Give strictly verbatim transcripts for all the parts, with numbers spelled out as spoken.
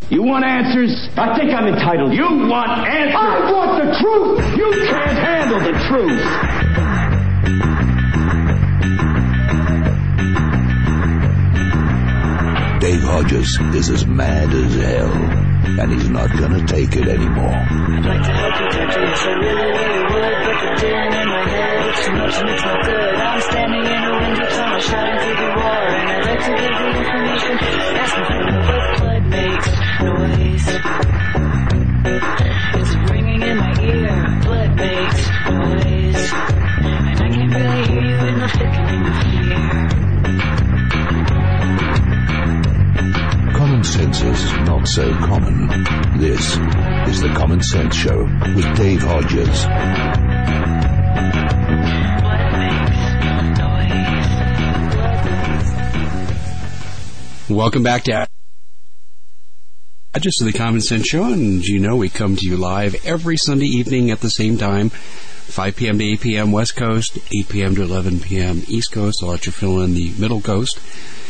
You want answers? I think I'm entitled. You want answers? I want the truth! You can't handle the truth! Dave Hodges is as mad as hell, and he's not gonna take it anymore. I'd like to help you touch it, so really, really would, but the din in my head, it's too much and it's not good. I'm standing in a window tunnel, shouting through the war, and I'd like to give you information. Ask me for no blood makes noise. It's ringing in my ear, blood makes noise, and I can't really hear you in the thickening of fear. Common sense is not so common. This is the Common Sense Show with Dave Hodges. Welcome back to just to the Common Sense Show, and you know we come to you live every Sunday evening at the same time, five p.m. to eight p.m. West Coast, eight p.m. to eleven p.m. East Coast. I'll let you fill in the Middle Coast.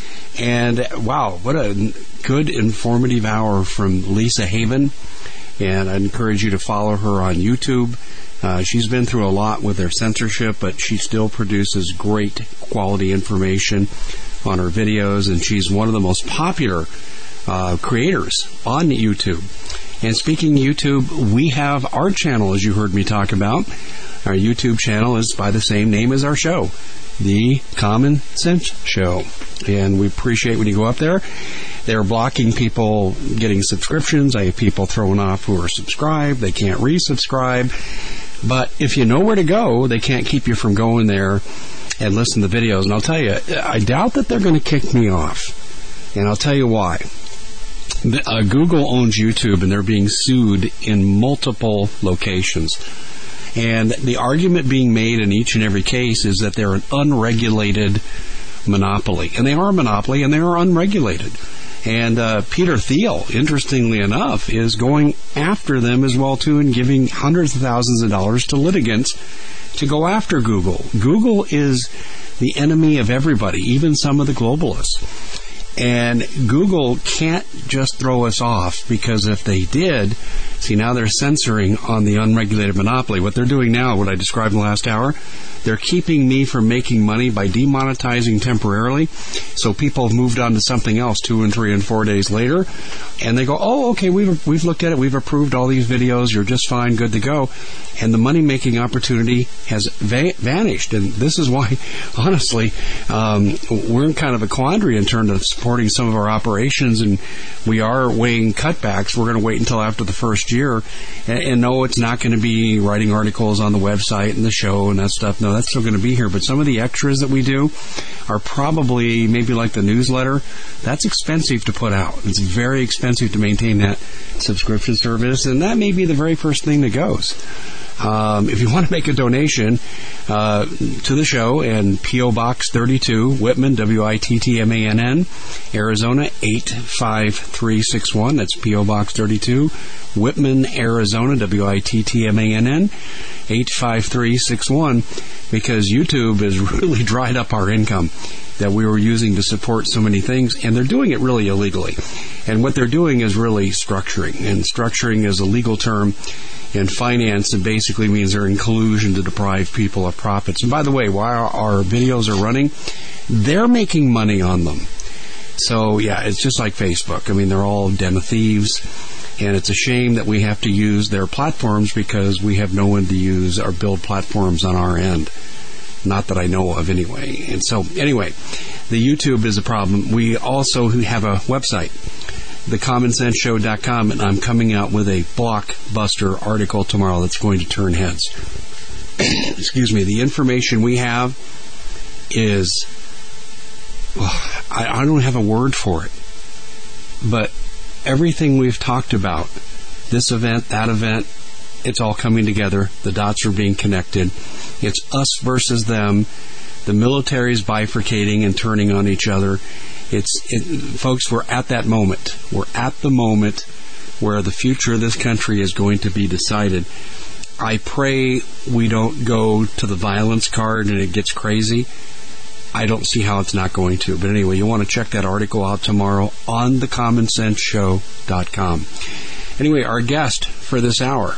And wow, what a good, informative hour from Lisa Haven. And I encourage you to follow her on YouTube. Uh, she's been through a lot with her censorship, but she still produces great quality information on her videos. And she's one of the most popular uh, creators on YouTube. And speaking of YouTube, we have our channel, as you heard me talk about. Our YouTube channel is by the same name as our show, The Common Sense Show. And we appreciate when you go up there. They're blocking people getting subscriptions. I have people throwing off who are subscribed. They can't resubscribe. But if you know where to go, they can't keep you from going there and listen to the videos. And I'll tell you, I doubt that they're going to kick me off. And I'll tell you why. Uh, Google owns YouTube, and they're being sued in multiple locations. And the argument being made in each and every case is that they're an unregulated monopoly. And they are a monopoly, and they are unregulated. And uh, Peter Thiel, interestingly enough, is going after them as well, too, and giving hundreds of thousands of dollars to litigants to go after Google. Google is the enemy of everybody, even some of the globalists. And Google can't just throw us off, because if they did, see, now they're censoring on the unregulated monopoly. What they're doing now, what I described in the last hour, they're keeping me from making money by demonetizing temporarily. So people have moved on to something else two and three and four days later. And they go, oh, okay, we've we've looked at it. We've approved all these videos. You're just fine, good to go. And the money-making opportunity has va- vanished. And this is why, honestly, um, we're in kind of a quandary in terms of supporting some of our operations. And we are weighing cutbacks. We're going to wait until after the first year. And, and no, it's not going to be writing articles on the website and the show and that stuff. No, that's still going to be here. But some of the extras that we do are probably maybe like the newsletter. That's expensive to put out. It's very expensive to maintain that subscription service, and that may be the very first thing that goes. Um, if you want to make a donation uh, to the show, and P O. Box thirty-two, Whitman, W I T T M A N N, Arizona eight five three six one. That's P O. Box thirty-two, Whitman, Arizona, W I T T M A N N, eight five three six one, because YouTube has really dried up our income that we were using to support so many things, and they're doing it really illegally. And what they're doing is really structuring, and structuring is a legal term in finance. It basically means they're in collusion to deprive people of profits. And by the way, while our videos are running, they're making money on them. So, yeah, it's just like Facebook. I mean, they're all den of thieves, and it's a shame that we have to use their platforms because we have no one to use or build platforms on our end. Not that I know of, anyway. And so, anyway, the YouTube is a problem. We also have a website, the common sense show dot com, and I'm coming out with a blockbuster article tomorrow that's going to turn heads. Excuse me. The information we have is, well, I, I don't have a word for it, but everything we've talked about, this event, that event, it's all coming together. The dots are being connected. It's us versus them. The military's bifurcating and turning on each other. It's it, folks, we're at that moment. We're at the moment where the future of this country is going to be decided. I pray we don't go to the violence card and it gets crazy. I don't see how it's not going to. But anyway, you want to check that article out tomorrow on the common sense show dot com. Anyway, our guest for this hour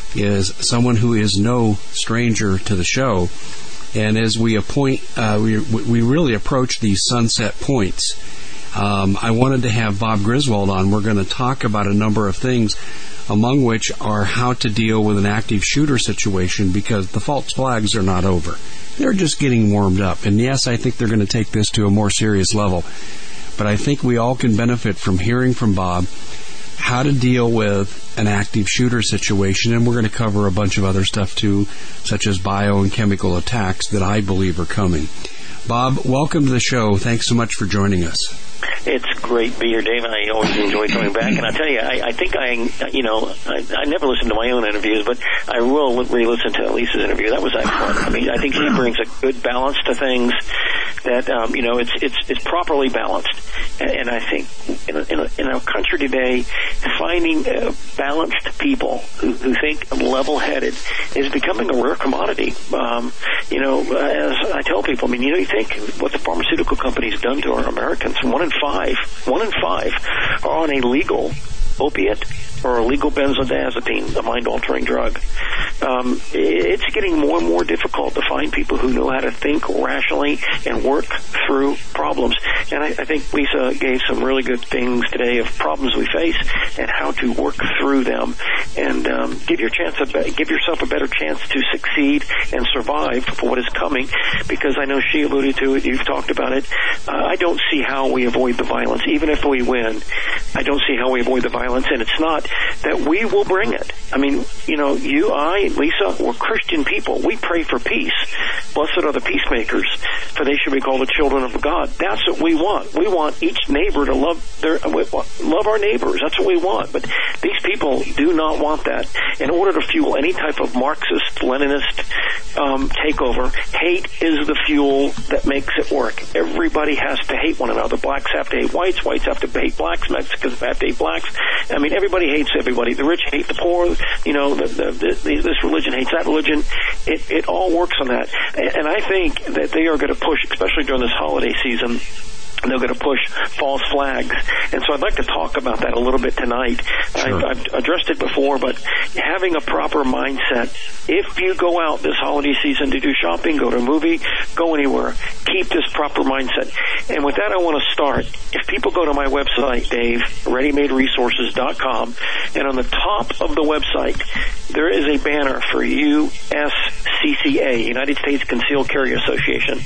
is someone who is no stranger to the show. And as we appoint, uh, we we really approach these sunset points, um, I wanted to have Bob Griswold on. We're going to talk about a number of things, among which are how to deal with an active shooter situation, because the false flags are not over. They're just getting warmed up. And yes, I think they're going to take this to a more serious level. But I think we all can benefit from hearing from Bob how to deal with an active shooter situation, and we're going to cover a bunch of other stuff too, such as bio and chemical attacks that I believe are coming. Bob, welcome to the show. Thanks so much for joining us. It's great to be here, Dave. I always enjoy coming back. And I tell you, I, I think I, you know, I, I never listen to my own interviews, but I will re-listen to Lisa's interview. That was excellent. I mean, I think she brings a good balance to things that, um, you know, it's it's it's properly balanced. And, and I think in, a, in, a, in our country today, finding uh, balanced people who, who think level-headed is becoming a rare commodity. Um, you know, as I tell people, I mean, you know, you think what the pharmaceutical companies done to our Americans. One in five, one in five are on a legal opiate or a legal benzodiazepine, a mind-altering drug. Um, it's getting more and more difficult to find people who know how to think rationally and work through problems. And I, I think Lisa gave some really good things today of problems we face and how to work through them and um, give your chance a be- give yourself a better chance to succeed and survive for what is coming. Because I know she alluded to it, you've talked about it. Uh, I don't see how we avoid the violence. Even if we win, I don't see how we avoid the violence. And it's not that we will bring it. I mean, you know, you, I, Lisa, we're Christian people. We pray for peace. Blessed are the peacemakers, for they should be called the children of God. That's what we want. We want each neighbor to love their love our neighbors. That's what we want. But these people do not want that. In order to fuel any type of Marxist, Leninist um, takeover, hate is the fuel that makes it work. Everybody has to hate one another. Blacks have to hate whites. Whites have to hate blacks. Mexicans have to hate blacks. I mean, everybody hates everybody. The rich hate the poor. You know, the, the, the, this religion hates that religion. It, it all works on that. And I think that they are going to push, especially during this holiday season, they're going to push false flags. And so I'd like to talk about that a little bit tonight. Sure. I've, I've addressed it before, but having a proper mindset. If you go out this holiday season to do shopping, go to a movie, go anywhere, keep this proper mindset. And with that, I want to start. If people go to my website, Dave, ready made resources dot com, and on the top of the website, there is a banner for U S C C A, United States Concealed Carry Association.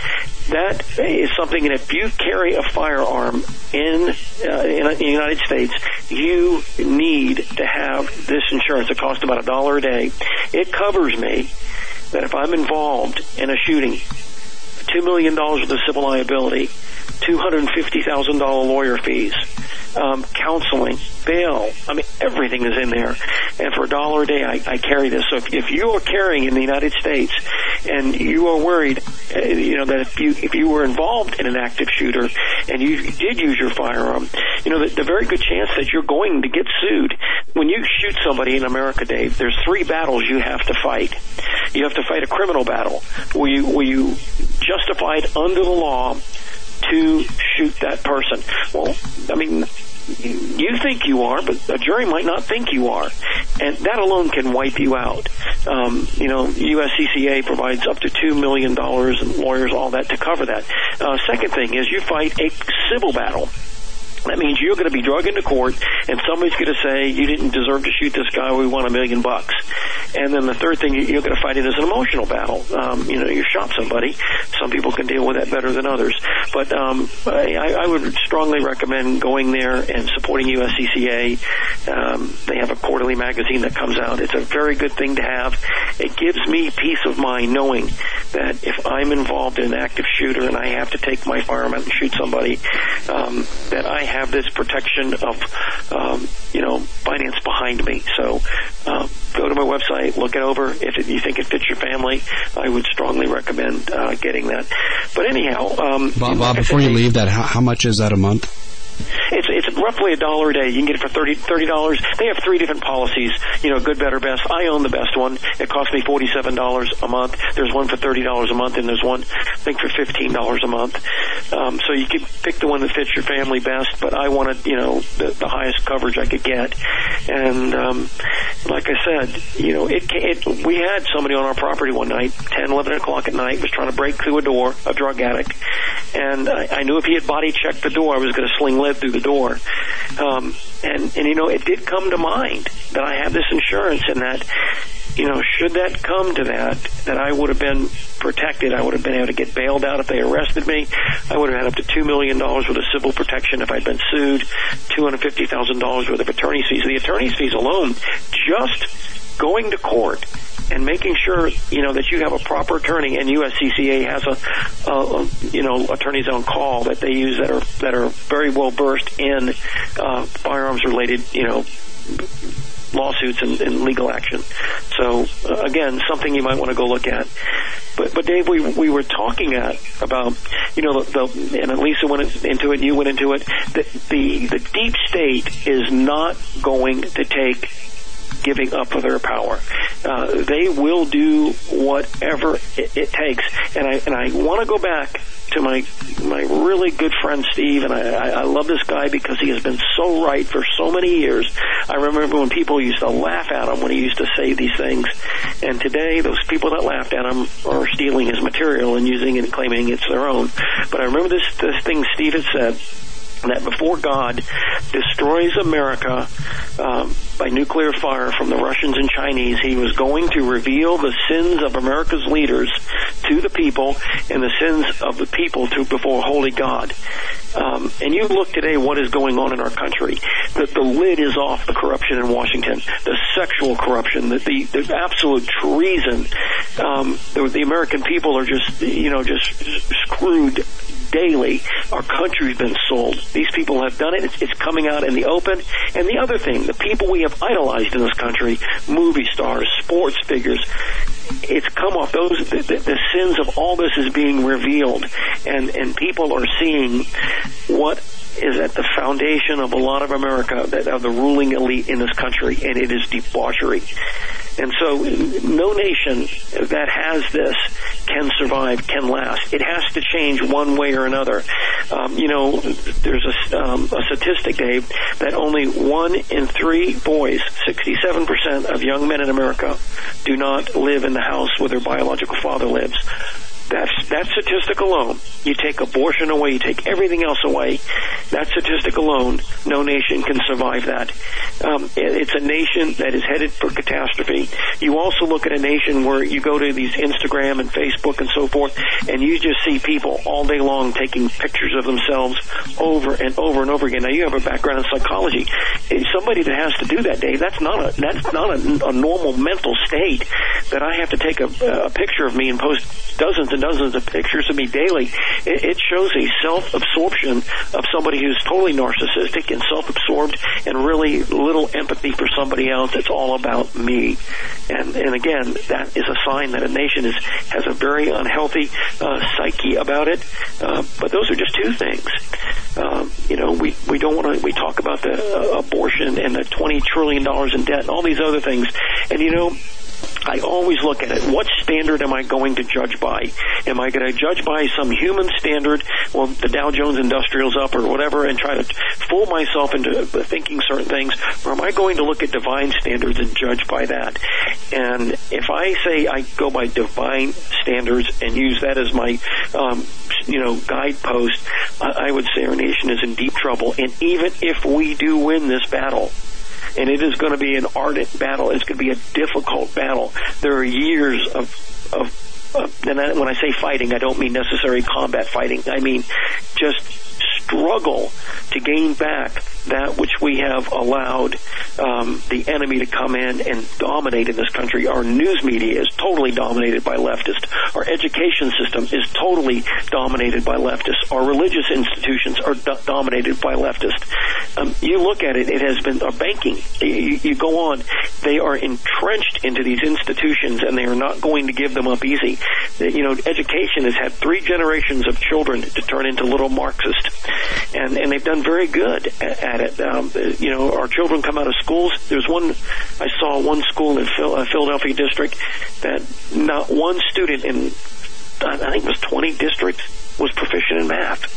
That is something that if you carry a firearm in, uh, in the United States, you need to have this insurance. It costs about a dollar a day. It covers me that if I'm involved in a shooting, two million dollars worth of civil liability, two hundred fifty thousand dollars lawyer fees, um, counseling, bail. I mean, everything is in there. And for a dollar a day, I, I carry this. So if, if you are carrying in the United States and you are worried, uh, you know, that if you if you were involved in an active shooter and you did use your firearm, you know, the, the very good chance that you're going to get sued. When you shoot somebody in America, Dave, there's three battles you have to fight. You have to fight a criminal battle where you, where you justified under the law to shoot that person. Well, I mean, you think you are, but a jury might not think you are. And that alone can wipe you out. Um, you know, U S C C A provides up to two million dollars and lawyers, all that, to cover that. Uh, second thing is you fight a civil battle. That means you're going to be dragged into court, and somebody's going to say, you didn't deserve to shoot this guy, we want a million bucks. And then the third thing, you're going to fight it as an emotional battle. Um, you know, you shot somebody. Some people can deal with that better than others. But um, I, I would strongly recommend going there and supporting U S C C A. Um, they have a quarterly magazine that comes out. It's a very good thing to have. It gives me peace of mind knowing that if I'm involved in an active shooter and I have to take my firearm out and shoot somebody, um, that I have this protection of, um, you know, finance behind me. So uh, go to my website, look it over. If it, you think it fits your family, I would strongly recommend uh, getting that. But anyhow, um, Bob, Bob before you leave that, how, how much is that a month? It's it's roughly a dollar a day. You can get it for thirty dollars. thirty dollars. They have three different policies, you know, good, better, best. I own the best one. It costs me forty-seven dollars a month. There's one for thirty dollars a month, and there's one, I think, for fifteen dollars a month. Um, so you can pick the one that fits your family best, but I wanted, you know, the, the highest coverage I could get. And um, like I said, you know, it, it we had somebody on our property one night, ten, eleven o'clock at night, was trying to break through a door, a drug addict, and I, I knew if he had body checked the door, I was going to sling lead through the door. Um, and, and, you know, it did come to mind that I have this insurance and that, you know, should that come to that, that I would have been protected. I would have been able to get bailed out if they arrested me. I would have had up to two million dollars worth of civil protection if I'd been sued, two hundred fifty thousand dollars worth of attorney's fees. The attorney's fees alone, just going to court and making sure, you know, that you have a proper attorney, and U S C C A has a, a, a you know, attorneys on call that they use that are that are very well versed in uh, firearms related, you know, lawsuits and, and legal action. So uh, again, something you might want to go look at. But but Dave, we we were talking at about, you know, the, the and Lisa went into it, and you went into it. The, the the deep state is not going to take giving up of their power. Uh, they will do whatever it, it takes. And I and I want to go back to my my really good friend Steve, and I, I, I love this guy because he has been so right for so many years. I remember when people used to laugh at him when he used to say these things, and today those people that laughed at him are stealing his material and using it and claiming it's their own. But I remember this, this thing Steve had said, that before God destroys America um, by nuclear fire from the Russians and Chinese, he was going to reveal the sins of America's leaders to the people and the sins of the people to before holy God. Um, and you look today what is going on in our country. The, the lid is off the corruption in Washington, the sexual corruption, the, the, the absolute treason. Um, the, the American people are just, you know, just screwed daily. Our country's been sold. These people have done it. It's, it's coming out in the open. And the other thing, the people we have idolized in this country, movie stars, sports figures, it's come off. Those the, the, the sins of all this is being revealed, and and people are seeing what is at the foundation of a lot of America, that of the ruling elite in this country, and it is debauchery. And so no nation that has this can survive, can last. It has to change one way or another. Um, you know, there's a, um, a statistic, Dave, that only one in three boys, sixty-seven percent of young men in America, do not live in the house where their biological father lives. That's, that statistic alone, you take abortion away, you take everything else away, that statistic alone, no nation can survive that. Um, it's a nation that is headed for catastrophe. You also look at a nation where you go to these Instagram and Facebook and so forth, and you just see people all day long taking pictures of themselves over and over and over again. Now, you have a background in psychology. Somebody that has to do that, Dave, that's not a, that's not a, a normal mental state that I have to take a, a picture of me and post dozens and dozens of pictures of me daily. It, it shows a self-absorption of somebody who's totally narcissistic and self-absorbed and really little empathy for somebody else. It's all about me. And, and again, that is a sign that a nation is has a very unhealthy uh, psyche about it. Uh, but those are just two things. Um, you know, we, we don't want to, we talk about the uh, abortion and the twenty trillion dollars in debt and all these other things. And, you know, I always look at it. What standard am I going to judge by? Am I going to judge by some human standard, well, the Dow Jones Industrial's up or whatever, and try to fool myself into thinking certain things? Or am I going to look at divine standards and judge by that? And if I say I go by divine standards and use that as my, um, you know, guidepost, I would say our nation is in deep trouble. And even if we do win this battle, and it is going to be an ardent battle. It's going to be a difficult battle. There are years of, of, of and I, when I say fighting, I don't mean necessary combat fighting. I mean just struggle to gain back that which we have allowed um, the enemy to come in and dominate in this country. Our news media is totally dominated by leftists. Our education system is totally dominated by leftists. Our religious institutions are do- dominated by leftists. Um, you look at it, it has been our banking. You, you go on, they are entrenched into these institutions, and they are not going to give them up easy. You know, education has had three generations of children to turn into little Marxists. and and they've done very good at, at it. Um, you know, our children come out of schools. There's one I saw one school in Phil, uh, Philadelphia district that not one student in I think it was twenty districts was proficient in math.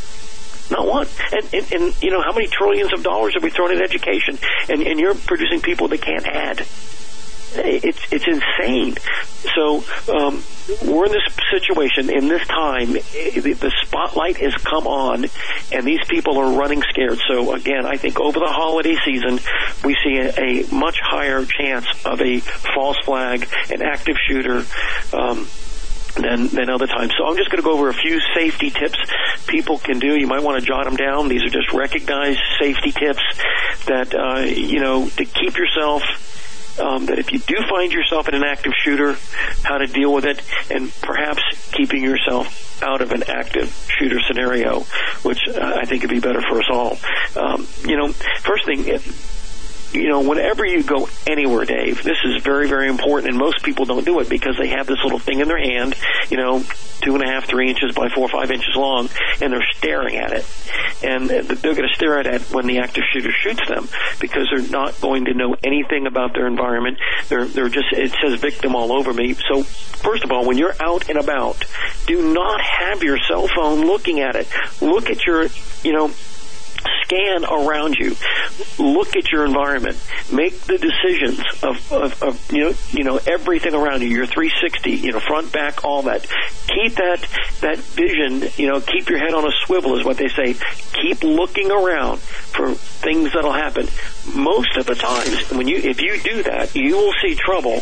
Not one. And, and, and, you know, how many trillions of dollars have we thrown at education? And, and you're producing people that can't add. It's it's insane. So um, we're in this situation, in this time, the, the spotlight has come on, and these people are running scared. So, again, I think over the holiday season, we see a, a much higher chance of a false flag, an active shooter, um Than, than other times. So I'm just going to go over a few safety tips people can do. You might want to jot them down. These are just recognized safety tips that, uh, you know, to keep yourself, um, that if you do find yourself in an active shooter, how to deal with it, and perhaps keeping yourself out of an active shooter scenario, which uh, I think would be better for us all. Um, you know, first thing, it, You know, whenever you go anywhere, Dave, this is very, very important, and most people don't do it because they have this little thing in their hand, you know, two and a half, three inches by four or five inches long, and they're staring at it. And they're going to stare at it when the active shooter shoots them because they're not going to know anything about their environment. They're, they're just, it says victim all over me. So, first of all, when you're out and about, do not have your cell phone looking at it. Look at your, you know, scan around you. Look at your environment. Make the decisions of, of, of you know, you know, everything around you. Your three sixty, you know, front, back, all that. Keep that that vision. You know, keep your head on a swivel is what they say. Keep looking around for things that'll happen. Most of the times, when you if you do that, you will see trouble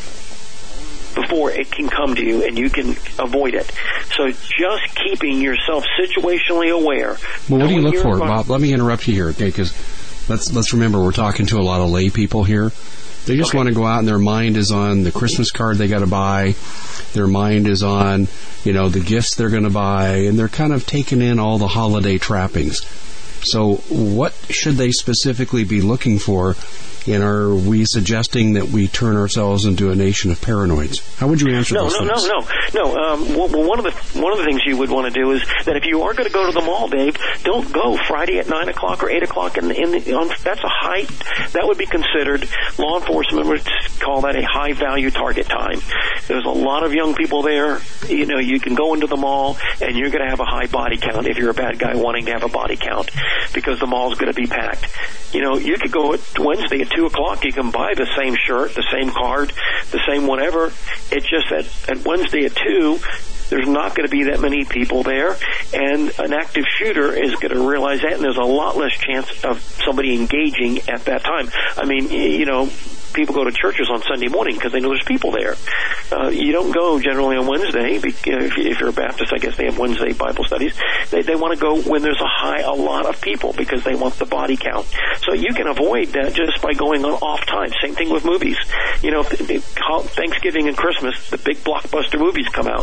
before it can come to you, and you can avoid it. So just keeping yourself situationally aware. Well, what do you look for, Bob? Let me interrupt you here, okay? Because let's let's remember we're talking to a lot of lay people here. They just okay. want to go out, and their mind is on the Christmas card they got to buy. Their mind is on, you know, the gifts they're going to buy, and they're kind of taking in all the holiday trappings. So what should they specifically be looking for? And are we suggesting that we turn ourselves into a nation of paranoids? How would you answer no, those no, things? No, no, no, no. Um, well, one of the one of the things you would want to do is that if you are going to go to the mall, Dave, don't go Friday at nine o'clock or eight o'clock. In, in the, on, that's a high. That would be considered. Law enforcement would call that a high value target time. There's a lot of young people there. You know, you can go into the mall and you're going to have a high body count if you're a bad guy wanting to have a body count because the mall's going to be packed. You know, you could go at Wednesday at two o'clock. You can buy the same shirt, the same card, the same whatever. It's just that at Wednesday at two, there's not going to be that many people there, and an active shooter is going to realize that, and there's a lot less chance of somebody engaging at that time. I mean, you know, people go to churches on Sunday morning because they know there's people there. Uh, you don't go generally on Wednesday. If you're a Baptist, I guess they have Wednesday Bible studies. They, they want to go when there's a high, a lot of people because they want the body count. So you can avoid that just by going on off time. Same thing with movies. You know, Thanksgiving and Christmas, the big blockbuster movies come out.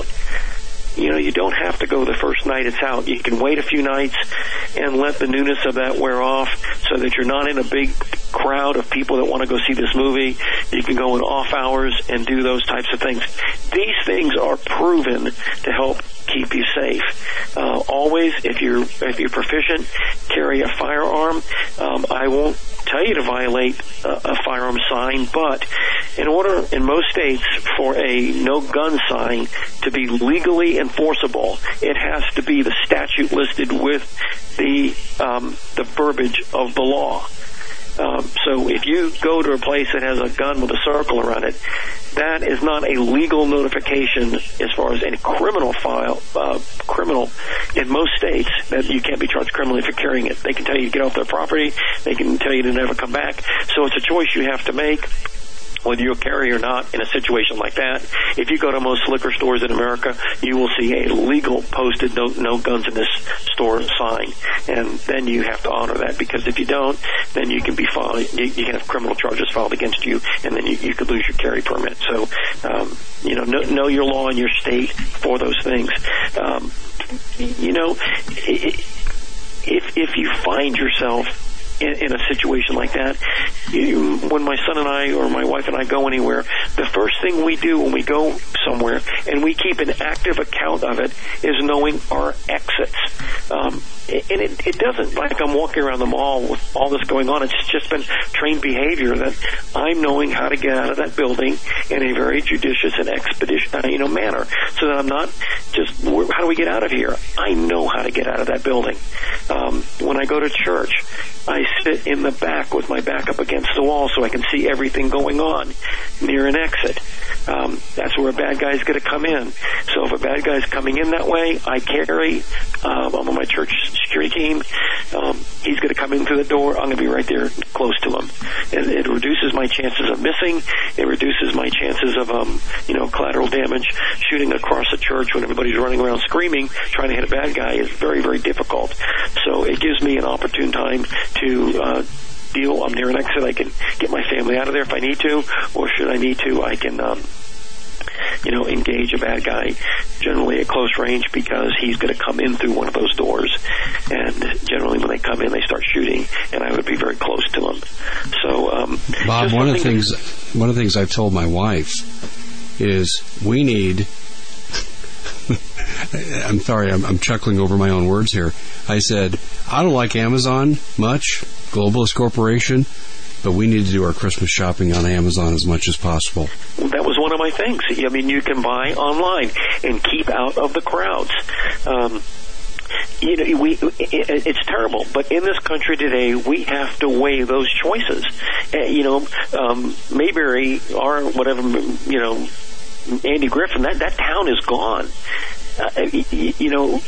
You know, you don't have to go the first night it's out. You can wait a few nights and let the newness of that wear off so that you're not in a big crowd of people that want to go see this movie. You can go in off hours and do those types of things. These things are proven to help keep you safe. Uh, always, if you're if you're proficient, carry a firearm. Um, I won't tell you to violate a, a firearm sign, but in order in most states for a no gun sign to be legally enforceable, it has to be the statute listed with the um, the verbiage of the law. Um, so if you go to a place that has a gun with a circle around it, that is not a legal notification as far as any criminal file, uh, criminal in most states that you can't be charged criminally for carrying it. They can tell you to get off their property. They can tell you to never come back. So it's a choice you have to make, whether you'll carry or not in a situation like that. If you go to most liquor stores in America, you will see a legal posted no, no guns in this store sign. And then you have to honor that, because if you don't, then you can be filed, you, you can have criminal charges filed against you, and then you, you could lose your carry permit. So, um, you know, know, know your law in your state for those things. Um, you know, if, if you find yourself in, in a situation like that, you, when my son and I or my wife and I go anywhere, the first thing we do when we go somewhere, and we keep an active account of it, is knowing our exits. Um, and it, it doesn't, like I'm walking around the mall with all this going on, it's just been trained behavior that I'm knowing how to get out of that building in a very judicious and expeditious, uh, you know, manner, so that I'm not just, how do we get out of here? I know how to get out of that building. Um, when I go to church, I sit in the back with my back up against the wall so I can see everything going on near an exit. Um, that's where a bad guy's going to come in. So if a bad guy's coming in that way, I carry, um, I'm on my church security team. Um, he's going to come in through the door. I'm going to be right there close to him. It, it reduces my chances of missing. It reduces my chances of, um, you know, collateral damage. Shooting across the church when everybody's running around screaming, trying to hit a bad guy is very, very difficult. So it gives me an opportune time to uh, deal. I'm near an exit. I can get my family out of there if I need to, or should I need to, I can, um, you know, engage a bad guy generally at close range, because he's going to come in through one of those doors. And generally when they come in, they start shooting, and I would be very close to them. So, um, Bob, one of the things, one of the things I've told my wife is we need, I'm sorry, I'm, I'm chuckling over my own words here. I said, I don't like Amazon much, globalist corporation, but we need to do our Christmas shopping on Amazon as much as possible. That was one of my things. I mean, you can buy online and keep out of the crowds. Um, you know, we, it, it's terrible, but in this country today, we have to weigh those choices. Uh, you know, um, Mayberry or whatever, you know, Andy Griffin, that, that town is gone. Uh, you, you know,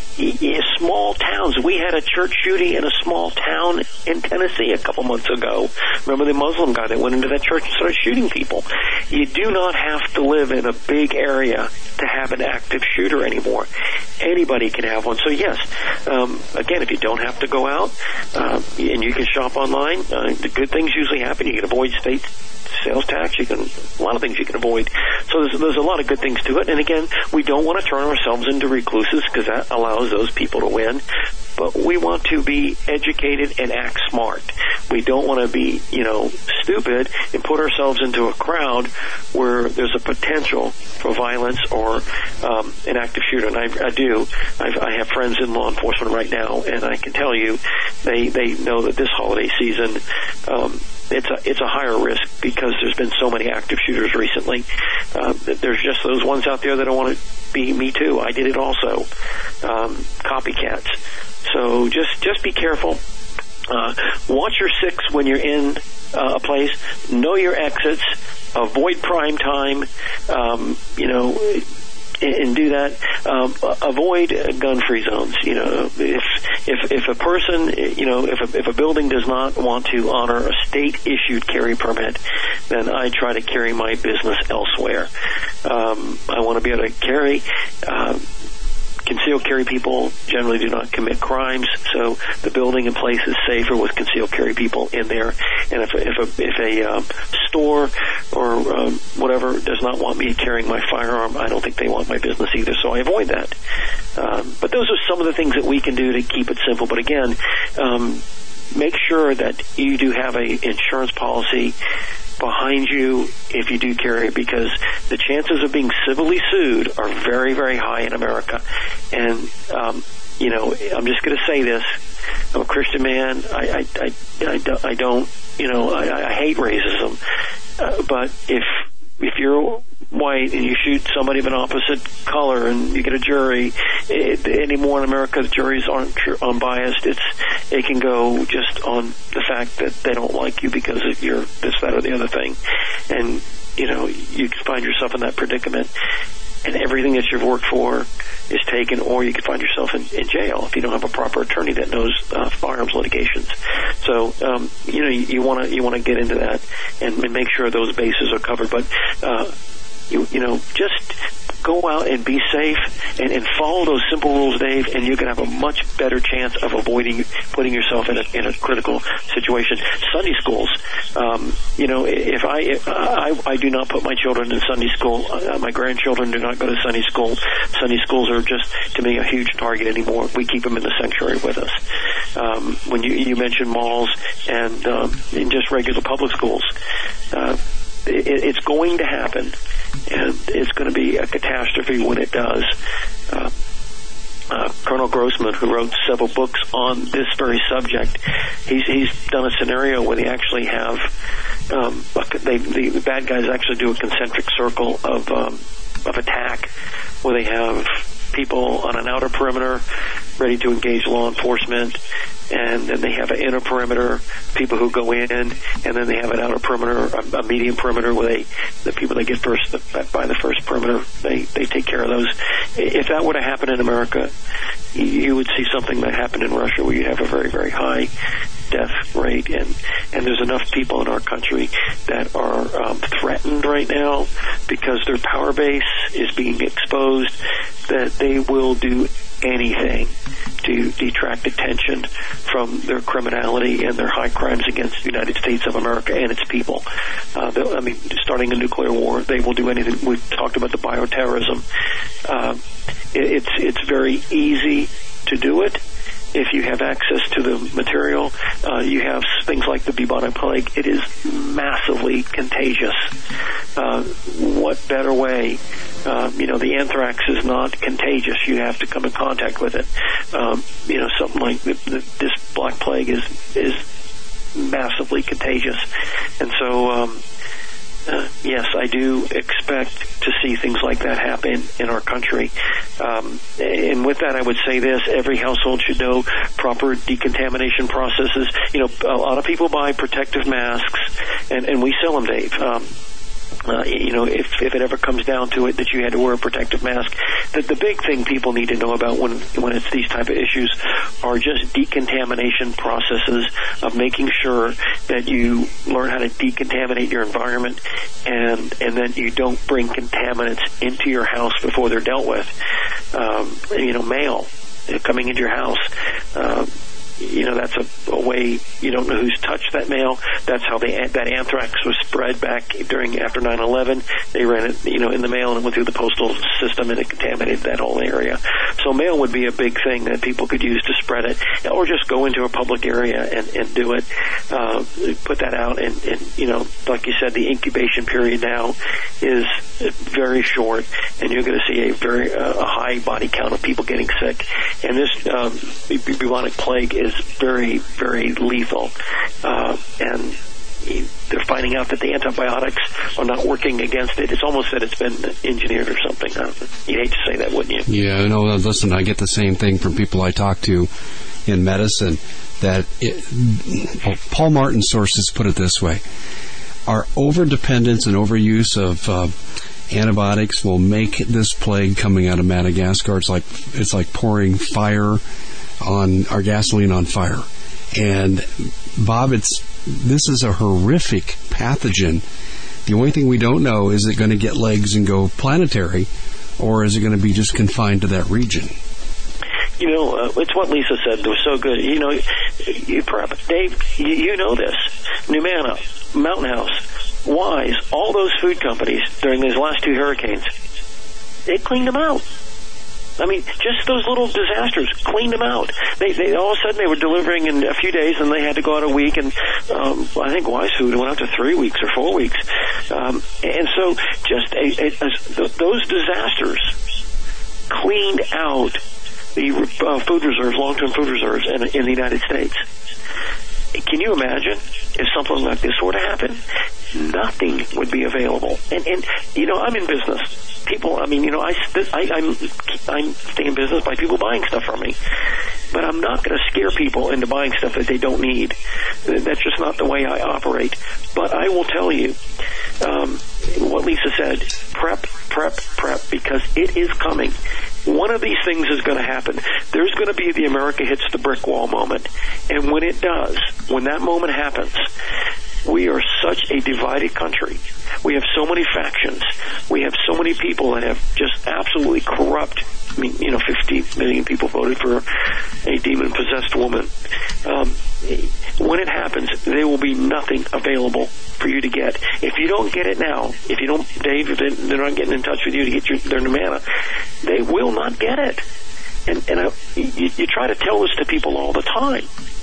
small towns. We had a church shooting in a small town in Tennessee a couple months ago. Remember the Muslim guy that went into that church and started shooting people? You do not have to live in a big area to have an active shooter anymore. Anybody can have one. So yes, um, again, if you don't have to go out uh, and you can shop online, uh, the good things usually happen. You can avoid state sales tax. You can, a lot of things you can avoid. So there's, there's a lot of good things to it. And again, we don't want to turn ourselves into recluses, because that allows those people to win. But we want to be educated and act smart. We don't want to be, you know, stupid and put ourselves into a crowd where there's a potential for violence or um, an active shooter. And I, I do. I've, I have friends in law enforcement right now, and I can tell you, they they know that this holiday season, um, it's a it's a higher risk, because there's been so many active shooters recently. Uh, there's just those ones out there that don't want to be me too. I did it also. Um, copycats. So just just be careful. Uh, watch your six when you're in uh, a place. Know your exits. Avoid prime time. Um, you know. And do that. Um, avoid gun-free zones. You know, if if if a person, you know, if a, if a building does not want to honor a state-issued carry permit, then I try to carry my business elsewhere. Um, I want to be able to carry. Uh, Concealed carry people generally do not commit crimes, so the building and place is safer with concealed carry people in there. And if, if a, if a um, store or um, whatever does not want me carrying my firearm, I don't think they want my business either, so I avoid that. Um, but those are some of the things that we can do to keep it simple. But again, um, make sure that you do have a insurance policy behind you if you do carry it, because the chances of being civilly sued are very, very high in America. And, um, you know, I'm just going to say this. I'm a Christian man. I, I, I, I, I don't, you know, I, I hate racism. Uh, but if if you're white and you shoot somebody of an opposite color and you get a jury, it, anymore in America, the juries aren't unbiased. It's it can go just on the fact that they don't like you because of your this, that, or the other thing. And, you know, you can find yourself in that predicament, and everything that you've worked for is taken, or you can find yourself in, in jail if you don't have a proper attorney that knows uh, firearms litigations. So, um, you know, you want to you want to get into that and, and make sure those bases are covered. But, uh, you, you know, just go out and be safe and, and follow those simple rules, Dave, and you're going to have a much better chance of avoiding putting yourself in a, in a critical situation. Sunday schools, um, you know, if I, if I I do not put my children in Sunday school. Uh, my grandchildren do not go to Sunday school. Sunday schools are just, to me, a huge target anymore. We keep them in the sanctuary with us. Um, when you, you mentioned malls and, um, and just regular public schools, uh, it, it's going to happen, and it's going to be a catastrophe when it does. Uh, Uh, Colonel Grossman, who wrote several books on this very subject, he's, he's done a scenario where they actually have, um, they, the, the bad guys actually do a concentric circle of, um, of attack, where they have people on an outer perimeter ready to engage law enforcement, and then they have an inner perimeter, people who go in, and then they have an outer perimeter, a, a medium perimeter, where they, the people that get first by the first perimeter, they, they take care of those. If that were to happen in America, you, you would see something that happened in Russia, where you have a very, very high death rate, and, and there's enough people in our country that are um, threatened right now because their power base is being exposed, that they will do anything to detract attention from their criminality and their high crimes against the United States of America and its people. Uh, I mean, starting a nuclear war, they will do anything. We've talked about the bioterrorism. Uh, it, it's it's very easy to do it. If you have access to the material, uh, you have things like the bubonic plague. It is massively contagious. Uh, what better way? Um, you know, the anthrax is not contagious. You have to come in contact with it. Um, you know, something like the, the, this black plague is is massively contagious, and so. Um, Uh, yes, I do expect to see things like that happen in our country. Um, and with that, I would say this: every household should know proper decontamination processes. You know, a lot of people buy protective masks, and, and we sell them, Dave. Um, Uh, you know, if, if it ever comes down to it that you had to wear a protective mask, that the big thing people need to know about when when it's these type of issues are just decontamination processes of making sure that you learn how to decontaminate your environment, and and then you don't bring contaminants into your house before they're dealt with. Um, you know, mail coming into your house. Uh, You know, that's a, a way you don't know who's touched that mail. That's how they, that anthrax was spread back during after nine eleven. They ran it, you know, in the mail, and it went through the postal system, and it contaminated that whole area. So mail would be a big thing that people could use to spread it, or just go into a public area and, and do it. Uh, put that out, and, and you know, like you said, the incubation period now is very short, and you're going to see a very uh, a high body count of people getting sick. And this um, bubonic plague is very, very lethal. Uh, and they're finding out that the antibiotics are not working against it. It's almost that it's been engineered or something. Uh, you'd hate to say that, wouldn't you? Yeah, no, listen, I get the same thing from people I talk to in medicine, that it, well, Paul Martin's sources put it this way: our overdependence and overuse of uh, antibiotics will make this plague coming out of Madagascar. It's like it's like pouring fire on our gasoline on fire. And Bob, it's this is a horrific pathogen. The only thing we don't know, is it going to get legs and go planetary, or is it going to be just confined to that region? You know, uh, it's what Lisa said. It was so good. You know, you, perhaps, Dave, you, you know this. Numana, Mountain House, Wise, all those food companies during these last two hurricanes, they cleaned them out. I mean, just those little disasters, cleaned them out. They, they all of a sudden they were delivering in a few days, and they had to go out a week. And um, I think Wise Food went out to three weeks or four weeks. Um, and so, just a, a, a, those disasters cleaned out the uh, food reserves, long-term food reserves, in, in the United States. Can you imagine if something like this were to happen? Nothing would be available. And, and you know, I'm in business. People, I mean, you know, I, I, I'm, I'm staying in business by people buying stuff from me. But I'm not going to scare people into buying stuff that they don't need. That's just not the way I operate. But I will tell you, um, what Lisa said, prep, prep, prep, because it is coming. One of these things is going to happen. There's going to be the America hits the brick wall moment. And when it does, when that moment happens, we are such a divided country. We have so many factions. We have so many people that have just absolutely corrupt. I mean, you know, fifty million people voted for a demon-possessed woman. Um, when it happens, there will be nothing available for you to get. If you don't get it now, if you don't, Dave, if they're not getting in touch with you to get your, their Humana, they will not get it. And, and I, you, you try to tell this to people all the time.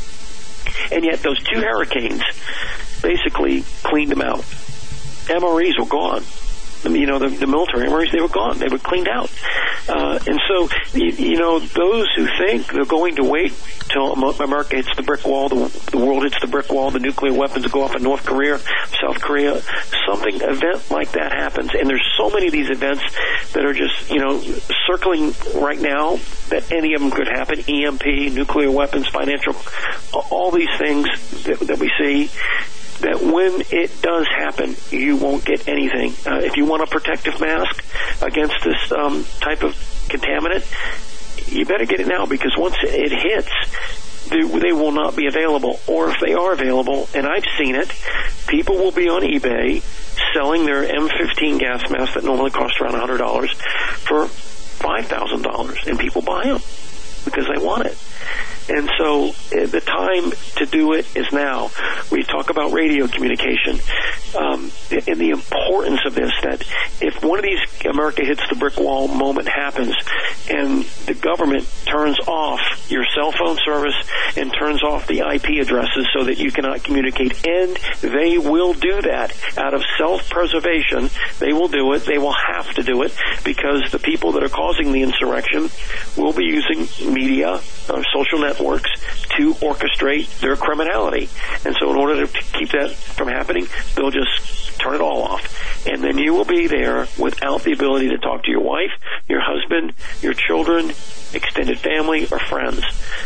And yet those two hurricanes basically cleaned them out. M R Es were gone. I mean, you know, the, the military M R Es, they were gone. They were cleaned out. Uh, and so, you, you know, those who think they're going to wait till America hits the brick wall, the, the world hits the brick wall, the nuclear weapons go off in North Korea, South Korea, something, event like that happens. And there's so many of these events that are just, you know, circling right now that any of them could happen. E M P, nuclear weapons, financial, all these things that, that we see, that when it does happen, you won't get anything. Uh, if you want a protective mask against this um, type of contaminant, you better get it now, because once it hits, they, they will not be available. Or if they are available, and I've seen it, people will be on eBay selling their M fifteen gas masks that normally cost around one hundred dollars for five thousand dollars, and people buy them because they want it. And so uh, the time to do it is now. We talk about radio communication um, and the importance of this, that if one of these America hits the brick wall moment happens and the government turns off your cell phone service and turns off the I P addresses so that you cannot communicate, and they will do that out of self-preservation. They will do it. They will have to do it, because the people that are causing the insurrection will be using media or social networks to orchestrate their criminality. And so in order to keep that from happening, they'll just turn it all off. And then you will be there without the ability to talk to your wife, your husband, your children, extended family, or friends.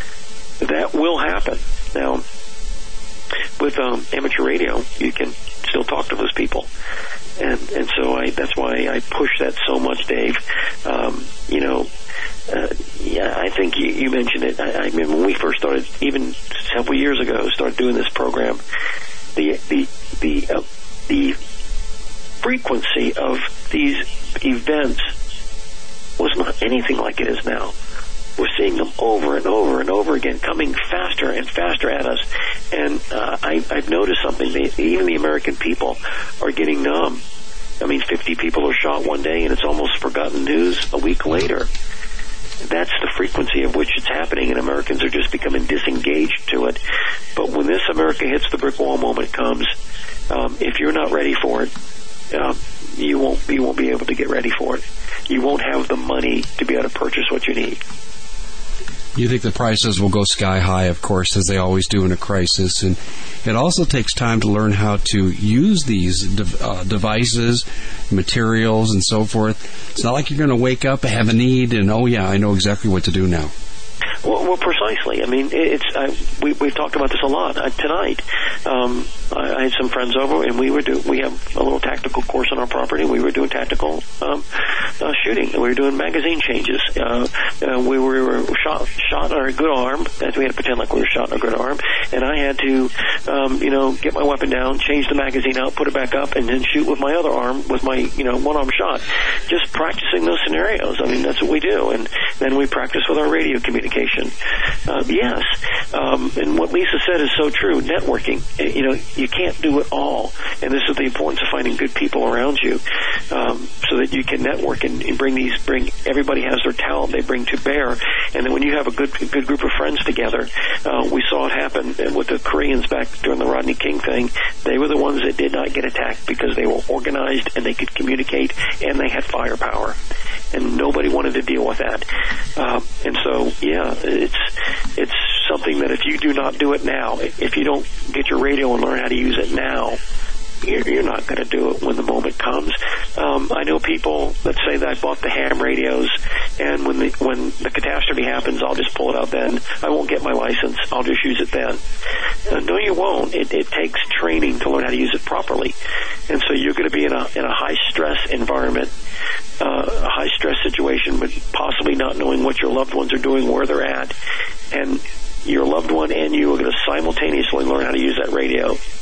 That will happen. Now, with um, amateur radio, you can still talk to those people. And and so I, that's why I push that so much, Dave. Um, you know, uh, yeah, I think you, you mentioned it. I, I mean, when we first started, even several years ago, started doing this program, the the the uh, the frequency of these events was not anything like it is now. We're seeing them over and over and over again, coming faster and faster at us. And uh, I, I've noticed something. They, even the American people are getting numb. I mean, fifty people are shot one day, and it's almost forgotten news a week later. That's the frequency of which it's happening, and Americans are just becoming disengaged to it. But when this America hits the brick wall moment comes, um, if you're not ready for it, uh, you won't you won't be able to get ready for it. You won't have the money to be able to purchase what you need. You think the prices will go sky high, of course, as they always do in a crisis. And it also takes time to learn how to use these de- uh, devices, materials, and so forth. It's not like you're going to wake up, have a need, and, oh, yeah, I know exactly what to do now. Well, well precisely. I mean, it's uh, we, we've talked about this a lot uh, tonight. Um, I, I had some friends over, and we were do we have a little tactical course on our property. We were doing tactical um, uh, shooting. We were doing magazine changes. Uh, uh, we were shot shot in our good arm. We had to pretend like we were shot in our good arm, and I had to, um, you know, get my weapon down, change the magazine out, put it back up, and then shoot with my other arm with my, you know, one arm shot. Just practicing those scenarios. I mean, that's what we do, and then we practice with our radio communication. Uh, yes, um, and what Lisa said is so true. Networking, you know, you can't do it all, and this is the importance of finding good people around you, um, so that you can network and, and bring these. Bring everybody has their talent they bring to bear, and then when you have a good good group of friends together, uh, we saw it happen with the Koreans back during the Rodney King thing. They were the ones that did not get attacked because they were organized and they could communicate and they had firepower, and nobody wanted to deal with that. Uh, and so, yeah. It's it's something that if you do not do it now, if you don't get your radio and learn how to use it now, you're, you're not going to do it when the moment comes. Um, I know people that say that I bought the ham radios, and when the when the catastrophe happens, I'll just pull it out then. I won't get my license. I'll just use it then. Uh, no, you won't. It, it takes training to learn how to use it properly, and so you're going to be in a in a high stress environment. Uh, a high-stress situation, but possibly not knowing what your loved ones are doing, where they're at, and your loved one and you are going to simultaneously learn how to use that radio.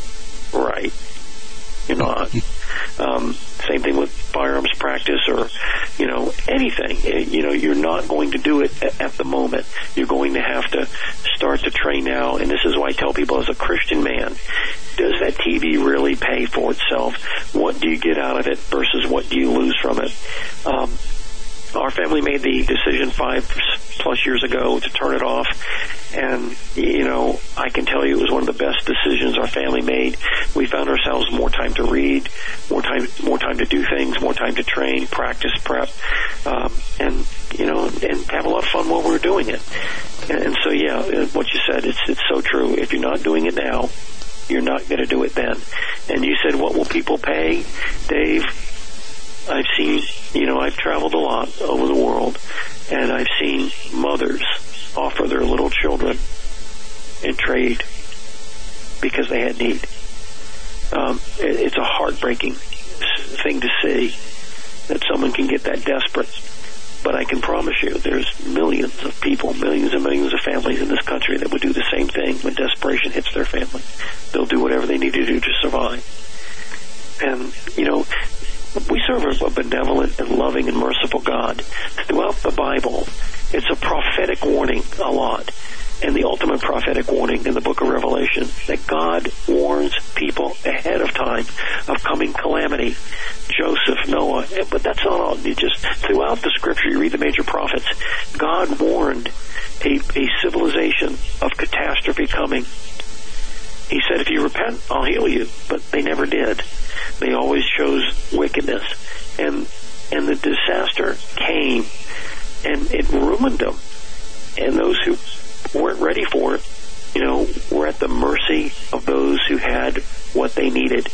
right. You're not. Um, same thing with firearms practice or, you know, anything. You know, you're not going to do it at, at the moment. You're going to have to start to train now. And this is why I tell people, as a Christian man, does that T V really pay for itself? What do you get out of it versus what do you lose from it? Um, our family made the decision five plus years ago to turn it off. And, you know, I can tell you it was one of the best decisions our family made. We found ourselves more time to read, more time more time to do things, more time to train, practice, prep, um, and, you know, and have a lot of fun while we were doing it. And, and so, yeah, what you said, it's it's so true. If you're not doing it now, you're not going to do it then. And you said, what will people pay? Dave, I've seen, you know, I've traveled a lot over the world, and I've seen mothers offer their little children in trade because they had need. Um, it, it's a heartbreaking thing to see that someone can get that desperate. But I can promise you there's millions of people, millions and millions of families in this country that would do the same thing when desperation hits their family. They'll do whatever they need to do to survive. And, you know, we serve a benevolent and loving and merciful God. Throughout the Bible, it's a prophetic warning a lot. And the ultimate prophetic warning in the book of Revelation, that God warns people ahead of time of coming calamity. Joseph, Noah, but that's not all. You just, throughout the scripture, you read the major prophets, God warned a, a civilization of catastrophe coming. He said, if you repent, I'll heal you. But they never did. They always chose wickedness. And, and the disaster came, and it ruined them. And those who weren't ready for it, you know, were at the mercy of those who had what they needed.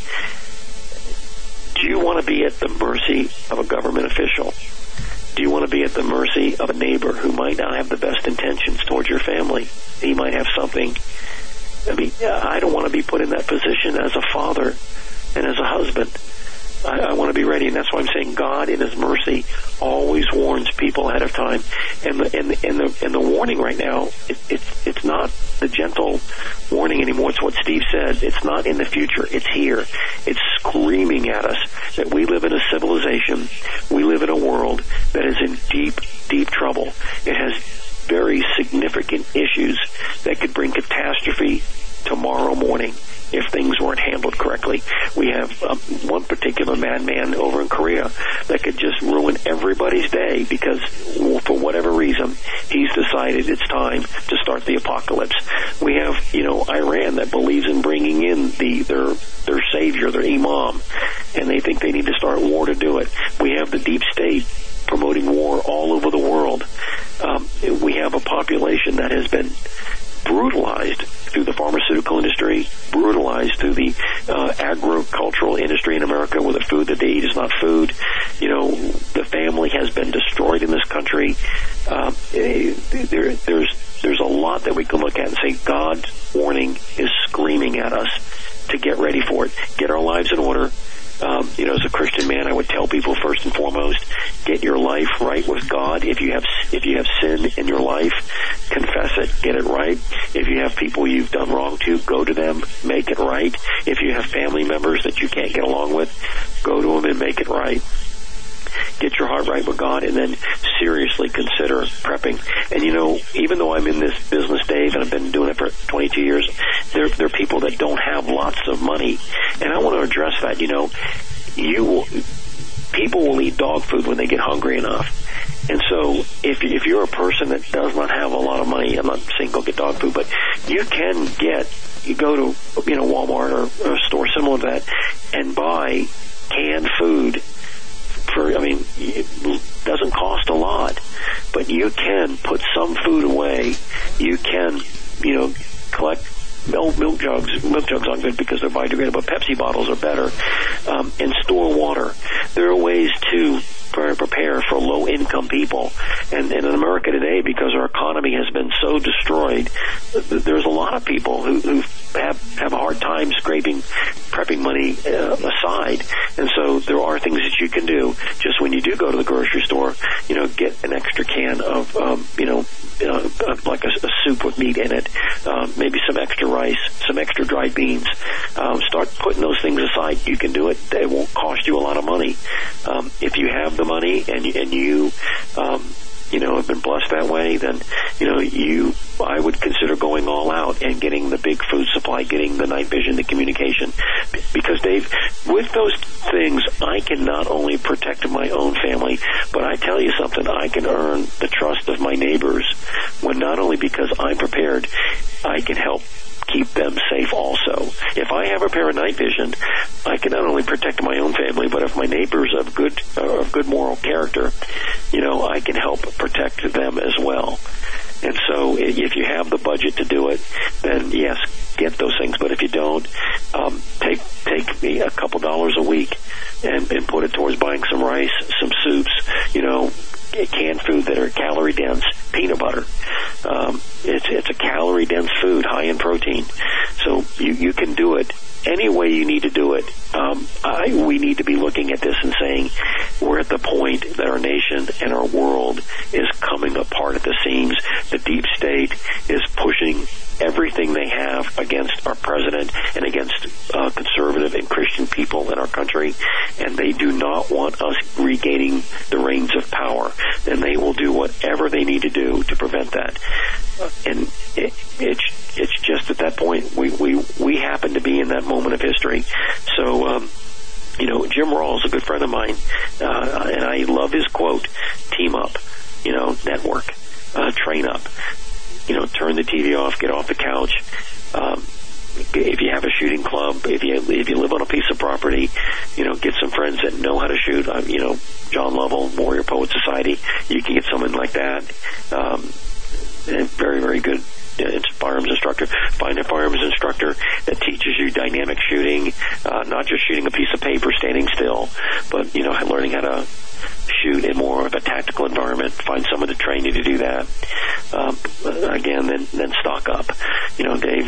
Do you want to be at the mercy of a government official? Do you want to be at the mercy of a neighbor who might not have the best intentions towards your family? He might have something. I mean, I don't want to be put in that position as a father and as a husband. I, I want to be ready, and that's why I'm saying God, in His mercy, always warns people ahead of time. And the and the and the, and the warning right now, it, it's it's not the gentle warning anymore. It's what Steve said. It's not in the future. It's here. It's screaming at us that we live in a civilization, we live in a world that is in deep, deep trouble. It has very significant issues that could bring catastrophe tomorrow morning if things weren't handled correctly. We have um, one particular madman over in Korea that could just ruin everybody's day because, for whatever reason, he's decided it's time to start the apocalypse. We have, you know, Iran that believes in bringing in the their their savior, their imam, and they think they need to start war to do it. We have the deep state promoting war all over the world. Um, we have a population that has been brutalized through the pharmaceutical industry, brutalized through the uh, agricultural industry in America, where the food that they eat is not food. You know, the family has been destroyed in this country. Uh, there, there's there's a lot that we can look at and say God's warning is screaming at us to get ready for it. Get our lives in order. Um, you know, as a Christian man, I would tell people first and foremost, get your life right with God. If you have if you have sin in your life, confess it, get it right. If you have people you've done wrong to, go to them, make it right. If you have family members that you can't get along with, go to them and make it right. Get your heart right with God, and then seriously consider prepping. And, you know, even though I'm in this business, Dave, and I've been doing it for twenty-two years, there, there are people that don't have lots of money. And I want to address that. You know, you will, people will eat dog food when they get hungry enough. And so if, if you're a person that does not have a lot of money, I'm not saying go get dog food, but you can get, you go to, you know, Walmart or, or a store similar to that and buy canned food. For, I mean, it doesn't cost a lot, but you can put some food away. You can, you know, collect milk, milk jugs. Milk jugs aren't good because they're biodegradable, but Pepsi bottles are better. Um, and store water. There are ways to prepare for low-income people. And, and in America today, because our economy has been so destroyed, there's a lot of people who, who have, have a hard time scraping, prepping money uh, aside. And so there are things that you can do. Just when you do go to the grocery store, you know, get an extra can of, um, you know, uh, like a, a soup with meat in it, um, maybe some extra rice, some extra dried beans. Um, start putting those things aside. You can do it. It won't cost you a lot of money. Um, if you have the money and you, and you, um, you know, have been blessed that way, then, you know, you, I would consider going all out and getting the big food supply, getting the night vision, the communication. Because, Dave, with those things, I can not only protect my own family, but I tell you something, I can earn the trust of my neighbors when not only because I'm prepared, I can help keep them safe also. If I have a pair of night vision, I can not only protect my own family, but if my neighbors of good uh, of good moral character, you know, I can help protect them as well. And so if you have the budget to do it, then yes, get those things. But if you don't, um, take take me a couple dollars a week and, and put it towards buying some rice, some soups, you know, canned food that are calorie dense, peanut butter. Um, it's it's a calorie dense food, high in protein. So you, you can do it any way you need to do it. Um, I, we need to be looking at this and saying we're at the point that our nation and our world is coming apart at the seams. The deep state is pushing everything they have against our president and against uh, conservative and Christian people in our country, and they do not want us regaining the reins of power, and they will do whatever they need to do to prevent that. Uh, and it, it's it's just at that point we, we, we happen to be in that moment of history. So, um, you know, Jim Rawls, a good friend of mine, uh, and I love his quote, team up, you know, network, uh, train up. You know, turn the T V off, get off the couch. Um, if you have a shooting club, if you if you live on a piece of property, you know, get some friends that know how to shoot. Um, you know, John Lovell, Warrior Poet Society. You can get someone like that. Um, very, very good uh, firearms instructor. Find a firearms instructor that teaches you dynamic shooting, uh, not just shooting a piece of paper standing still, but, you know, learning how to shoot in more of a tactical environment. Find someone to train you to do that. Um, again, then then stock up. You know, Dave,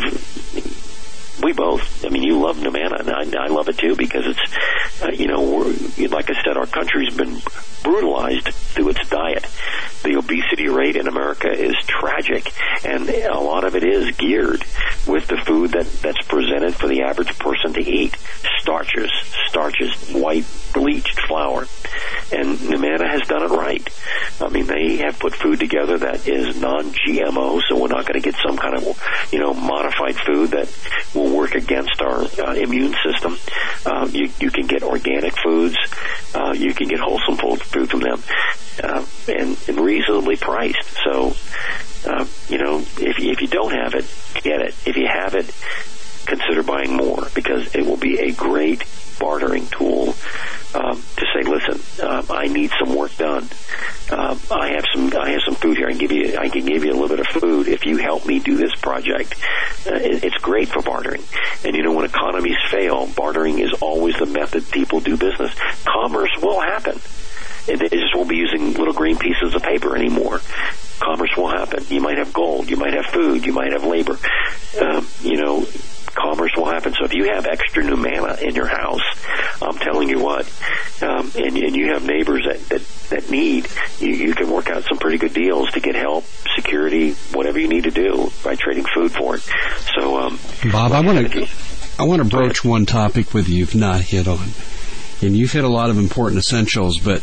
we both, I mean, you love Numanna, and I, I love it too, because it's, uh, you know, we're, like I said, our country's been brutalized through its diet. The obesity rate in America is tragic, and a lot of it is geared with the food that, that's presented for the average person to eat. Starches, starches, white bleached flour. And Numanna has done it right. I mean, they have put food together that is non-G M O, so we're not going to get some kind of, you know, modified food that will work against our uh, immune system. Uh, you, you can get organic foods. Uh, you can get wholesome food, food from them, uh, and, and reasonably priced. So, uh, you know, if, if you don't have it, get it. If you have it, consider buying more, because it will be a great bartering tool um, to say, listen, uh, I need some work done. Uh, I have some I have some food here. I can give you I can give you a little bit of food if you help me do this project. Uh, it, it's great for bartering. And you know, when economies fail, bartering is always the method people do business. Commerce will happen. It, it just won't be using little green pieces of paper anymore. Commerce will happen. You might have gold. You might have food. You might have labor. Um, you know. Commerce will happen. So if you have extra Numanna in your house, I'm telling you what, um, and, and you have neighbors that, that, that need, you, you can work out some pretty good deals to get help, security, whatever you need to do by trading food for it. So, um, Bob, I want to I want to broach one topic with you you've not hit on, and you've hit a lot of important essentials, but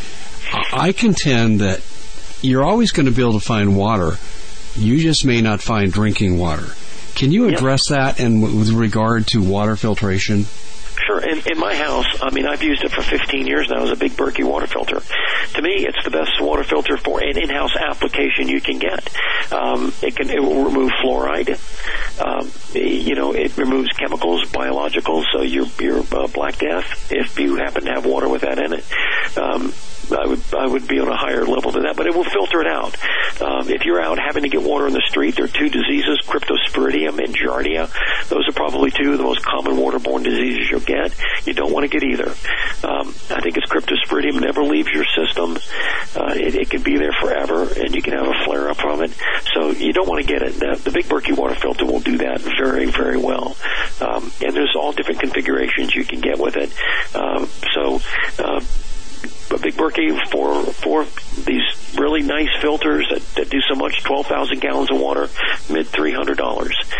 I contend that you're always going to be able to find water. You just may not find drinking water. Can you address yep. that and with regard to water filtration? Sure. In, in my house, I mean, I've used it for fifteen years now as a big Berkey water filter. To me, it's the best water filter for an in-house application you can get. Um, it can it will remove fluoride. Um, you know, it removes chemicals, biologicals, so you're, you're uh, Black Death if you happen to have water with that in it. Um, I would I would be on a higher level than that, but it will filter it out. Um, if you're out having to get water in the street, there are two diseases, Cryptosporidium and Giardia. Those are probably two of the most common waterborne diseases you'll get. You don't want to get either. Um, I think it's Cryptosporidium never leaves your system. Uh, it, it can be there forever, and you can have a flare-up from it. So you don't want to get it. The, the Big Berkey water filter will do that very, very well. Um, and there's all different configurations you can get with it. Um, so... Uh, But Big Berkey for for these really nice filters that, that do so much, twelve thousand gallons of water, mid three hundred dollars. Uh,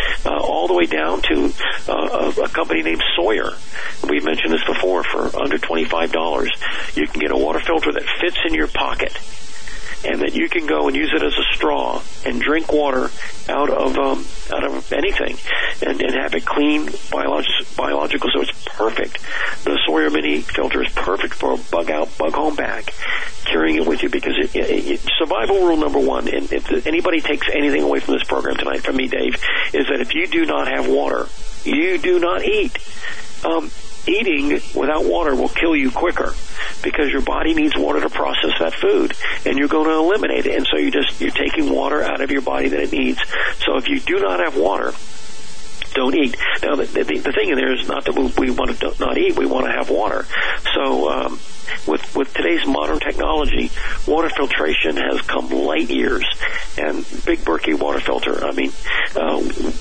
all the way down to uh, a, a company named Sawyer. We've mentioned this before. For under twenty-five dollars, you can get a water filter that fits in your pocket, and that you can go and use it as a straw and drink water out of um, out of anything, and, and have it clean, biolog- biological. So it's perfect. The Sawyer Mini filter is perfect for a bug out, bug home bag. Carrying it with you, because it, it, it, survival rule number one, and if anybody takes anything away from this program tonight from me, Dave, is that if you do not have water, you do not eat. Um, eating without water will kill you quicker, because your body needs water to process that food, and you're going to eliminate it. And so you just you're taking water out of your body that it needs. So if you do not have water, don't eat. Now, the, the, the thing in there is not that we, we want to not eat, we want to have water. So um, with, with today's modern technology, water filtration has come light years. And Big Berkey water filter, I mean, uh,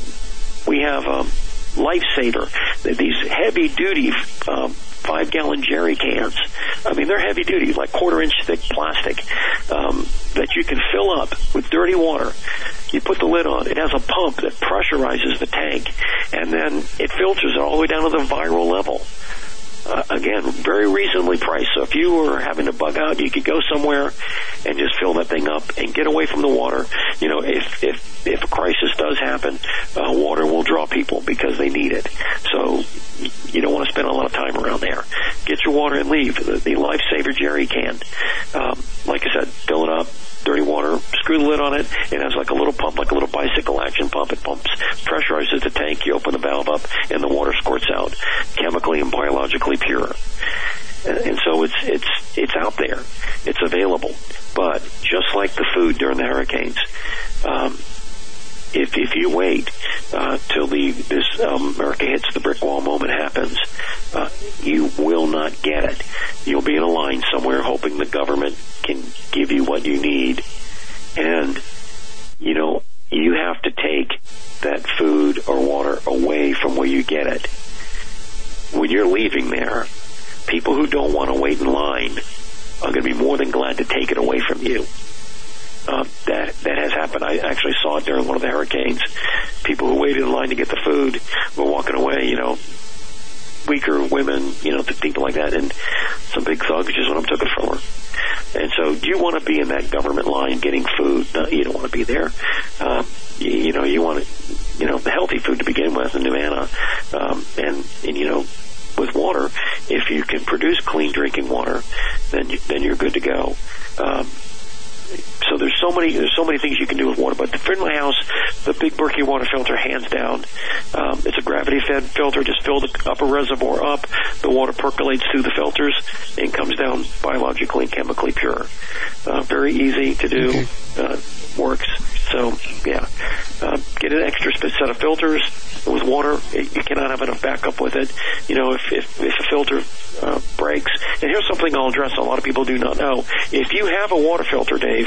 we have um, Lifesaver, these heavy-duty um, five-gallon jerry cans. I mean, they're heavy-duty, like quarter-inch thick plastic, um, that you can fill up with dirty water. You put the lid on. It has a pump that pressurizes the tank, and then it filters it all the way down to the viral level. Uh, again, very reasonably priced. So if you were having to bug out, you could go somewhere and just fill that thing up and get away from the water. You know, if if if a crisis does happen, uh, water will draw people because they need it. So you don't want to spend a lot of time around there. Get your water and leave. The, the Lifesaver jerry can, um, like I said, fill it up. Dirty water, screw the lid on it. It has like a little pump, like a little bicycle action pump. It pumps, pressurizes the tank. You open the valve up, and the water squirts out, chemically and biologically pure. And, and so it's it's it's out there. It's available. But just like the food during the hurricanes, um, if if you wait uh, till the this um, America hits the brick wall moment happens, uh, you will not get it. You'll be in a line somewhere hoping the government can give you what you need, and you know you have to take that food or water away from where you get it. When you're leaving there, people who don't want to wait in line are going to be more than glad to take it away from you. Uh, that that has happened. I actually saw it during one of the hurricanes. People who waited in line to get the food were walking away, you know, weaker women, you know, people like that, and some big thugs just went up and took it from her. And so do you want to be in that government line getting food? No, you don't want to be there. Um, you, you know, you want to, you know, the healthy food to begin with, and Nuana, um, and, and, you know, with water, if you can produce clean drinking water, then you, then you're good to go. Um, So there's so many there's so many things you can do with water. But for my house, the Big Berkey water filter, hands down, um, it's a gravity-fed filter. Just fill the upper reservoir up. The water percolates through the filters and comes down biologically and chemically pure. Uh, very easy to do. Okay. Uh, works. So, yeah. Uh, get an extra set of filters with water. You cannot have enough backup with it. You know, if, if, if a filter uh, breaks. And here's something I'll address a lot of people do not know. If you have a water filter, Dave,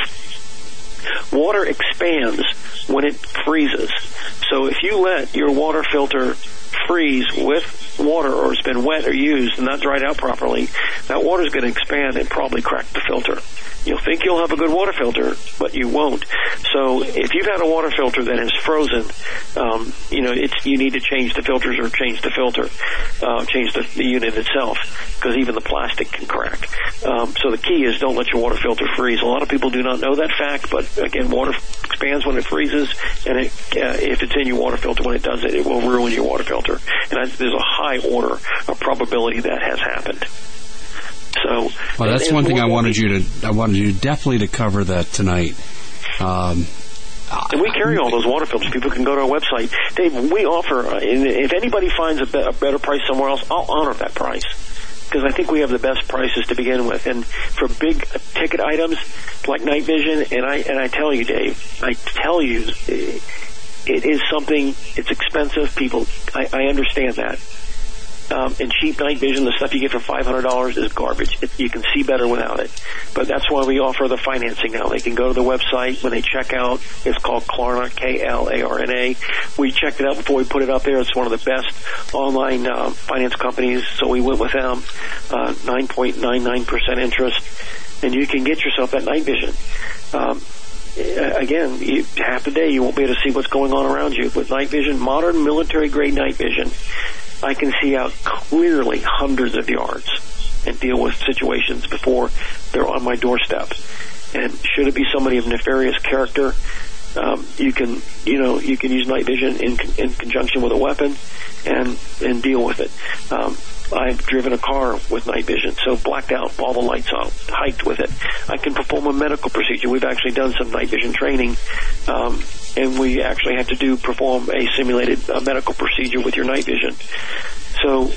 water expands when it freezes. So if you let your water filter freeze with water, or it's been wet or used and not dried out properly, that water is going to expand and probably crack the filter. You'll think you'll have a good water filter, but you won't. So if you've had a water filter that is frozen, um, you know, it's, you need to change the filters or change the filter, uh, change the, the unit itself, because even the plastic can crack. Um, so the key is don't let your water filter freeze. A lot of people do not know that fact, but again, water expands when it freezes, and it, uh, if it's in your water filter when it does it, it will ruin your water filter. And I, there's a high order of probability that has happened. So, well, that's one thing I wanted you to. I wanted you definitely to cover that tonight. Um, and we carry all those water filters. People can go to our website. Dave, we offer. Uh, if anybody finds a, be- a better price somewhere else, I'll honor that price, because I think we have the best prices to begin with. And for big ticket items like night vision, and I and I tell you, Dave, I tell you, it is something. It's expensive. People, I, I understand that. Um, and cheap night vision, the stuff you get for five hundred dollars is garbage. It, you can see better without it. But that's why we offer the financing now. They can go to the website when they check out. It's called Klarna, K L A R N A. We checked it out before we put it up there. It's one of the best online uh, finance companies, so we went with them. Uh, nine point nine nine percent interest. And you can get yourself that night vision. Um, uh, again, you, half the day you won't be able to see what's going on around you. With night vision, modern military-grade night vision, I can see out clearly hundreds of yards and deal with situations before they're on my doorstep. And should it be somebody of nefarious character, um, you can, you know, you can use night vision in in conjunction with a weapon and and deal with it. Um, I've driven a car with night vision, so blacked out, all the lights out, hiked with it. I can perform a medical procedure. We've actually done some night vision training, um, and we actually had to do perform a simulated uh, medical procedure with your night vision. So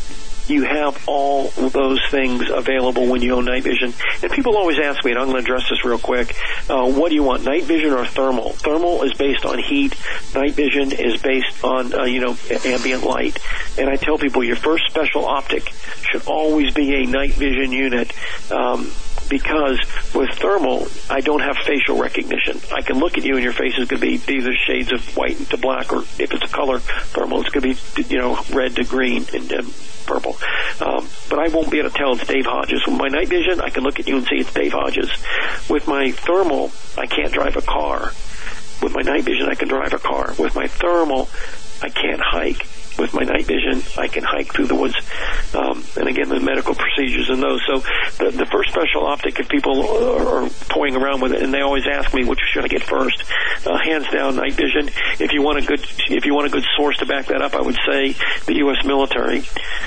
you have all those things available when you own night vision. And people always ask me, and I'm going to address this real quick, uh, what do you want, night vision or thermal? Thermal is based on heat. Night vision is based on, uh, you know, ambient light. And I tell people your first special optic should always be a night vision unit, um, because with thermal, I don't have facial recognition. I can look at you and your face is going to be either shades of white to black, or if it's a color thermal, it's going to be, you know, red to green and, and purple. Um, but I won't be able to tell it's Dave Hodges. With my night vision, I can look at you and see it's Dave Hodges. With my thermal, I can't drive a car. With my night vision, I can drive a car. With my thermal, I can't hike. With my night vision, I can hike through the woods. Um, and again, the medical procedures and those. So the, the first special optic, if people are toying around with it, and they always ask me, which should I get first? Uh, hands down, night vision. If you want a good, if you want a good source to back that up, I would say the U S military.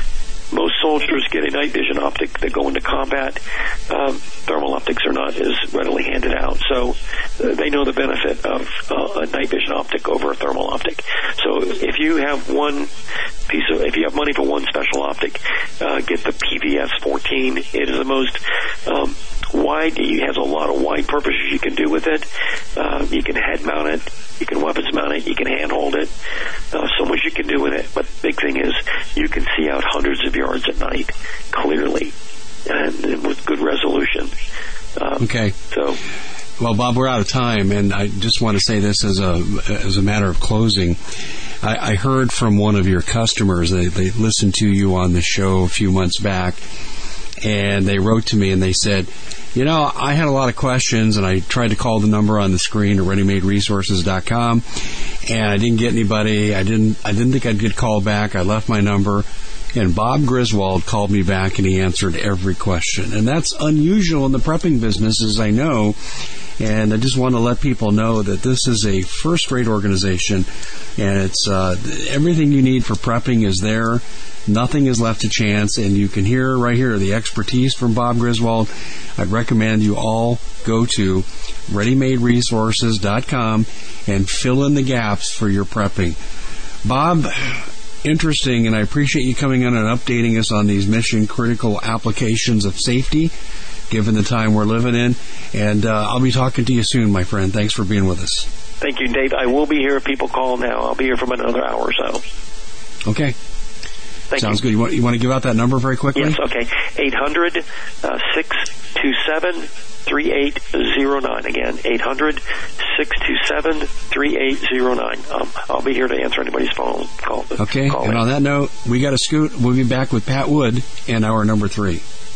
Most soldiers get a night vision optic that go into combat. Um, thermal optics are not as readily handed out, so uh, they know the benefit of uh, a night vision optic over a thermal optic. So if you have one piece of, if you have money for one special optic, uh, get the P V S fourteen. It is the most um, wide. It has a lot of wide purposes you can do with it. Uh, you can head mount it. You can weapons mount it. You can hand hold it. Uh, so much you can do with it. But the big thing is you can see out hundreds of yards at night clearly and, and with good resolution. Um, okay. So, well, Bob, we're out of time, and I just want to say this as a as a matter of closing. I, I heard from one of your customers. They they listened to you on the show a few months back, and they wrote to me and they said, you know, I had a lot of questions, and I tried to call the number on the screen at ready made resources dot com, and I didn't get anybody. I didn't I didn't think I'd get called back. I left my number, and Bob Griswold called me back, and he answered every question. And that's unusual in the prepping business, as I know, and I just want to let people know that this is a first-rate organization, and it's uh, everything you need for prepping is there. Nothing is left to chance, and you can hear right here the expertise from Bob Griswold. I'd recommend you all go to ready made resources dot com and fill in the gaps for your prepping. Bob, interesting, and I appreciate you coming on and updating us on these mission-critical applications of safety, given the time we're living in. And uh, I'll be talking to you soon, my friend. Thanks for being with us. Thank you, Dave. I will be here if people call now. I'll be here for another hour or so. Okay. Thank Sounds you. good. You want, you want to give out that number very quickly? Yes, okay. eight hundred, six two seven, three eight zero nine. Again, eight hundred, six two seven, three eight zero nine. Um, I'll be here to answer anybody's phone call. Okay, call and in. on that note, we got to scoot. We'll be back with Pat Wood in hour number three.